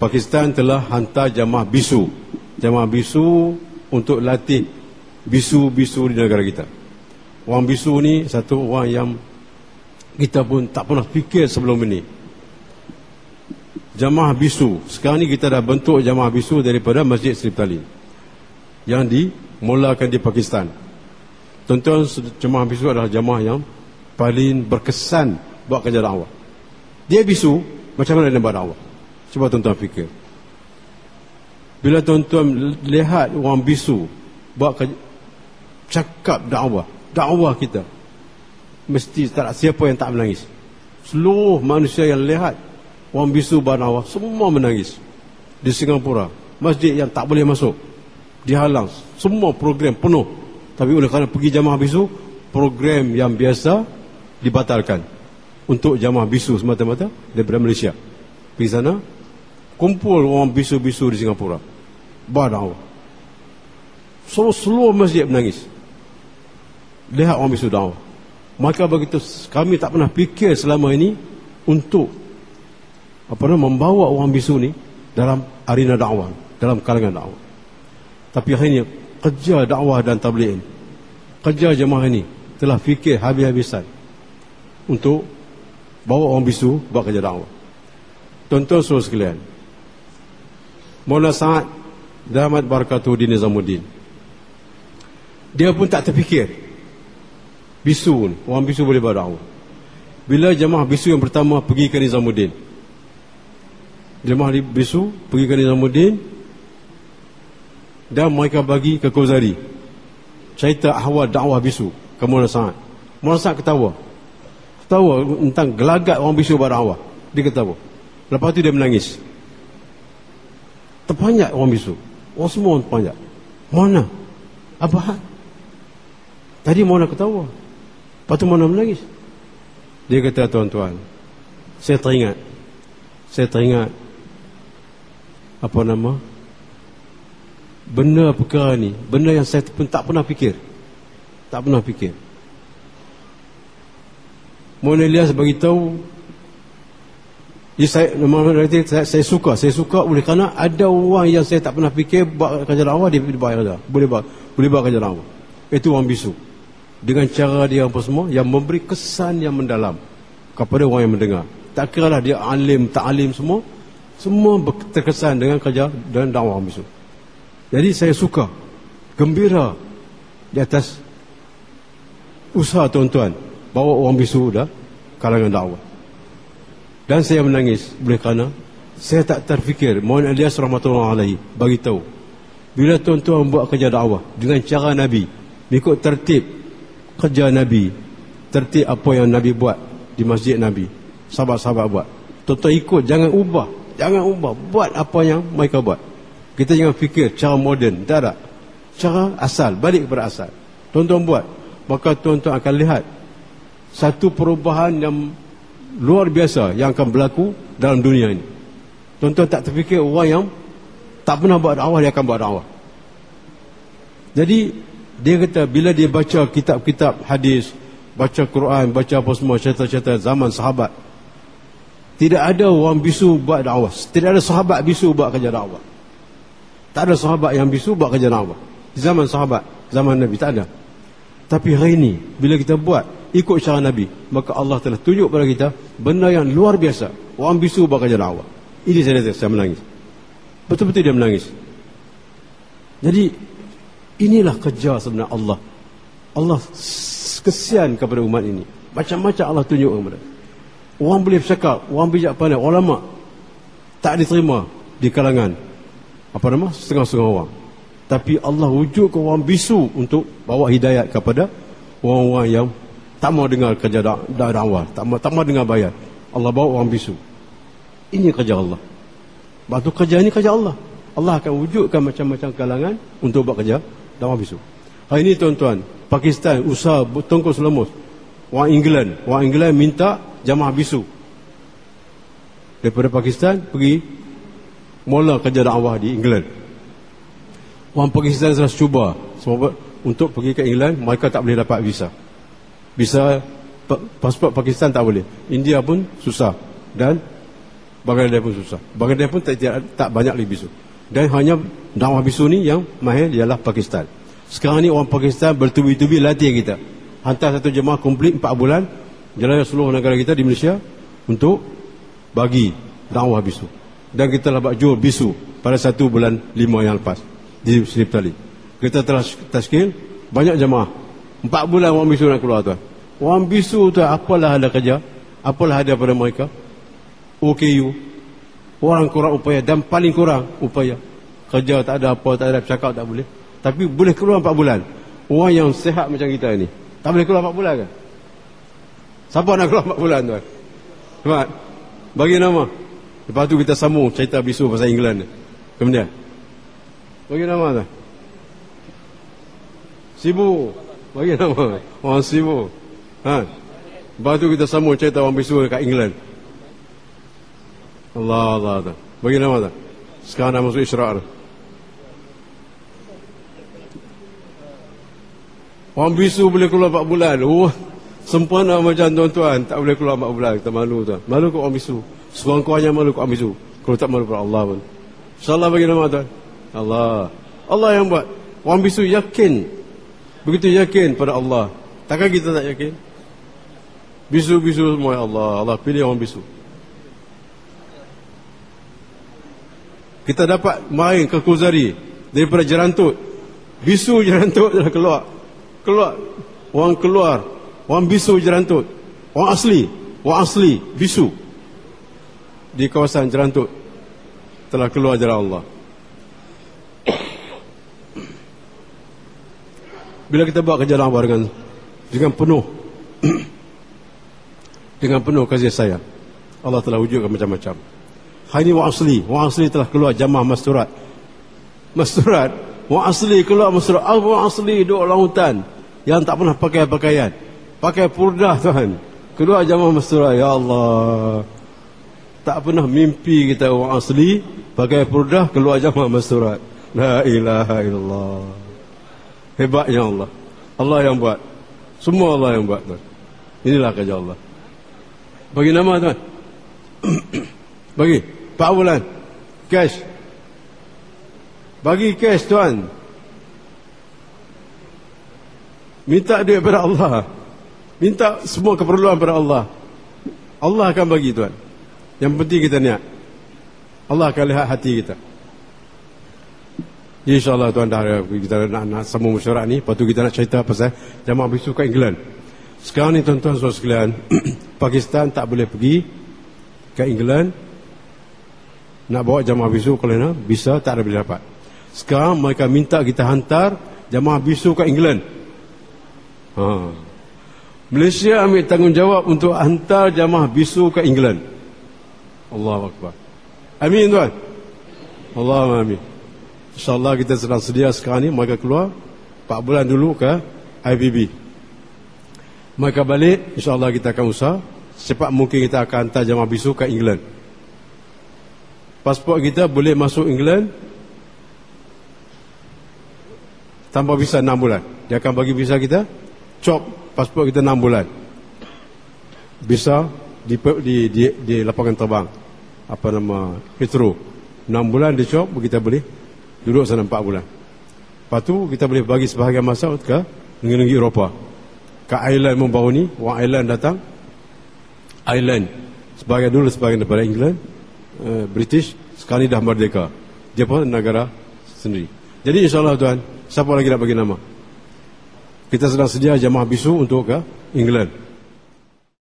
Pakistan telah hantar jamaah bisu. Jamaah bisu untuk latih bisu-bisu di negara kita. Orang bisu ni satu orang yang kita pun tak pernah fikir sebelum ini. Jamaah bisu. Sekarang ni kita dah bentuk jamaah bisu daripada Masjid Sri Talin yang dimulakan di Pakistan. Tuan-tuan, jamaah bisu adalah jamaah yang paling berkesan buat kerja dakwah. Dia bisu, macam mana dia buat dakwah? Cuba tuan-tuan fikir. Bila tuan-tuan lihat orang bisu buat kerja, cakap dakwah kita, mesti tak ada siapa yang tak menangis. Seluruh manusia yang lihat orang bisu buat dakwah, semua menangis. Di Singapura, masjid yang tak boleh masuk, dihalang, semua program penuh. Tapi oleh kerana pergi jamaah bisu, program yang biasa dibatalkan untuk jamaah bisu semata-mata daripada Malaysia. Pergi sana, kumpul orang bisu-bisu di Singapura, buat dakwah. Seluruh masjid menangis lihat orang bisu dakwah. Maka begitu, kami tak pernah fikir selama ini untuk membawa orang bisu ni dalam arena dakwah, dalam kalangan dakwah. Tapi hari ini kerja dakwah dan tabligh ini, kerja jemaah ini telah fikir habis-habisan untuk bawa orang bisu buat kerja dakwah. Tuan-tuan saudara sekalian, Maulana Sa'ad Damat Barakatuh di Nizamuddin, dia pun tak terfikir bisu ni, orang bisu boleh buat dakwah. Bila jemaah bisu yang pertama pergi ke Nizamuddin, jemaah bisu pergi ke Nizamuddin, dan mereka bagi ke Kozari cerita ahwal dakwah bisu ke Maulana Sa'ad. Maulana Sa'ad ketawa tentang gelagat orang bisu buat dakwah. Dia ketawa. Lepas tu dia menangis. Terpanjat orang bisu, orang semua terpanjat. Mana? Apa hal? Tadi Maulana ketawa, lepas tu Maulana menangis. Dia kata, tuan-tuan, saya teringat benda perkara ni, benda yang saya pun tak pernah fikir. Maulana Ilyas beritahu, saya suka oleh kerana ada orang yang saya tak pernah fikir buat kerja dakwah, dia boleh buat kerja dakwah. Itu orang bisu. Dengan cara dia apa semua yang memberi kesan yang mendalam kepada orang yang mendengar. Tak kira lah dia alim, tak alim, semua terkesan dengan kerja dan dakwah orang bisu. Jadi saya suka, gembira di atas usaha tuan-tuan bawa orang bisu dah kalangan dakwah. Dan saya menangis oleh kerana saya tak terfikir. Maulana Ilyas rahmatullahi alaihi bagi tahu, bila tuan-tuan buat kerja dakwah dengan cara Nabi, ikut tertib kerja Nabi, tertib apa yang Nabi buat di masjid Nabi, sahabat-sahabat buat, tuan-tuan ikut, jangan ubah, buat apa yang mereka buat. Kita jangan fikir cara moden, tak ada, cara asal, balik kepada asal. Tuan-tuan buat, maka tuan-tuan akan lihat satu perubahan yang luar biasa yang akan berlaku dalam dunia ini. Tuan-tuan tak terfikir orang yang tak pernah buat dakwah, dia akan buat dakwah. Jadi dia kata, bila dia baca kitab-kitab hadis, baca Quran, baca apa semua, cerita-cerita zaman sahabat, tidak ada orang bisu buat dakwah, tidak ada sahabat bisu buat kerja dakwah. Tak ada sahabat yang bisu buat kerja dakwah di zaman sahabat, zaman Nabi, tak ada. Tapi hari ini bila kita buat ikut cara Nabi, maka Allah telah tunjuk pada kita benda yang luar biasa. Orang bisu buat kerja dakwah. Ini saya menangis, betul-betul dia menangis. Jadi inilah kerja sebenarnya Allah. Allah kesian kepada umat ini. Macam-macam Allah tunjuk kepada. Orang boleh bercakap, orang bijak pandai, ulama tak diterima di kalangan setengah-setengah orang. Tapi Allah wujud ke orang bisu untuk bawa hidayat kepada orang-orang yang tak mau dengar kerja dakwah, tak mau dengar bayar. Allah bawa orang bisu. Ini kerja Allah. Batu kerja ini kerja Allah. Allah akan wujudkan macam-macam kalangan untuk buat kerja dakwah bisu. Hari ini tuan-tuan, Pakistan usaha tongkos lemus. Orang England minta jamaah bisu daripada Pakistan pergi mula kerja dakwah di England. Orang Pakistan telah cuba sebab untuk pergi ke England, mereka tak boleh dapat visa. Pasport Pakistan tak boleh. India pun susah. Dan Bangladesh pun susah. Bangladesh pun tak banyak lagi bisu. Dan hanya dakwah bisu ni yang mahir ialah Pakistan. Sekarang ni orang Pakistan bertubi-tubi latih kita. Hantar satu jemaah komplit 4 bulan jalan seluruh negara kita di Malaysia untuk bagi dakwah bisu. Dan kita telah buat jual bisu pada 1 bulan 5 yang lepas di Seri Petali. Kita telah tashkil banyak jemaah. 4 bulan orang bisu nak keluar tuan. Orang bisu tu apalah ada kerja, apalah ada pada mereka. OKU, orang kurang upaya dan paling kurang upaya. Kerja tak ada apa, tak ada bercakap tak boleh. Tapi boleh keluar 4 bulan. Orang yang sehat macam kita ni tak boleh keluar 4 bulan kan? Siapa nak keluar 4 bulan tuan? Cepat bagi nama. Lepas tu kita sambung cerita bisu pasal England. Kemudian bagi nama tuan. Sibu. Bagi nama orang Sibu. Lepas tu kita sambung cerita orang bisu dekat England. Allah. Bagi nama tuan. Sekarang dah masuk Isra'. Orang bisu boleh keluar 4 bulan. Sempurna macam tuan-tuan. Tak boleh keluar 4 bulan. Kita malu tuan. Malu ke orang bisu? Sekurang-kurangnya malu ke orang bisu. Kalau tak malu pada Allah pun. InsyaAllah bagi nama tuan. Allah yang buat. Orang bisu yakin. Begitu yakin pada Allah. Takkan kita tak yakin? Bisu-bisu semua Allah. Allah pilih orang bisu. Kita dapat main ke Kuzari daripada Jerantut. Bisu Jerantut dah keluar. Orang keluar. Orang bisu Jerantut. Orang asli bisu di kawasan Jerantut telah keluar jalan Allah. Bila kita buat kerja dakwah dengan penuh dengan penuh kasih sayang, Allah telah wujudkan macam-macam. Hari ini orang asli telah keluar jamaah masturat. Orang asli keluar masturat. Orang asli duduk lautan yang tak pernah pakai pakaian, pakai purdah tuan, keluar jamaah masturat. Ya Allah, tak pernah mimpi kita orang asli pakai purdah keluar jamaah masturat. La ilaha illallah. Hebatnya Allah. Allah yang buat. Semua Allah yang buat tuan. Inilah kerja Allah. Bagi nama tuan. Bagi 4 bulan cash. Bagi cash tuan. Minta duit pada Allah. Minta semua keperluan pada Allah. Allah akan bagi tuan. Yang penting kita niat. Allah akan lihat hati kita. InsyaAllah tuan dah kita nak sambung mesyuarat ni. Lepas tu kita nak cerita pasal jamaah bisu kat England. Sekarang ni tuan-tuan saudara sekalian, Pakistan tak boleh pergi ke England nak bawa jamaah bisu kerana visa tak ada boleh dapat. Sekarang mereka minta kita hantar jamaah bisu ke England. Malaysia ambil tanggungjawab untuk hantar jamaah bisu ke England. Allahu Akbar. Amin tuan. Allahumma amin. InsyaAllah kita sedang sedia sekarang ni. Mereka keluar 4 bulan dulu ke IBB. Mereka balik, InsyaAllah kita akan usaha secepat mungkin kita akan hantar jamaah bisu ke England. Pasport kita boleh masuk England tanpa visa 6 bulan. Dia akan bagi visa kita, chop pasport kita 6 bulan. Visa di lapangan terbang, apa nama, Heathrow, 6 bulan dia chop, kita boleh duduk sana 4 bulan. Lepas tu kita boleh bagi sebahagian masa ke negeri Eropah. Ke Ireland pun baru ni, orang Ireland datang. Ireland sebahagian daripada England, British, sekarang ni dah merdeka. Dia pun negara sendiri. Jadi insyaAllah tuan, siapa lagi nak bagi nama? Kita sedang sedia jamaah bisu untuk ke England.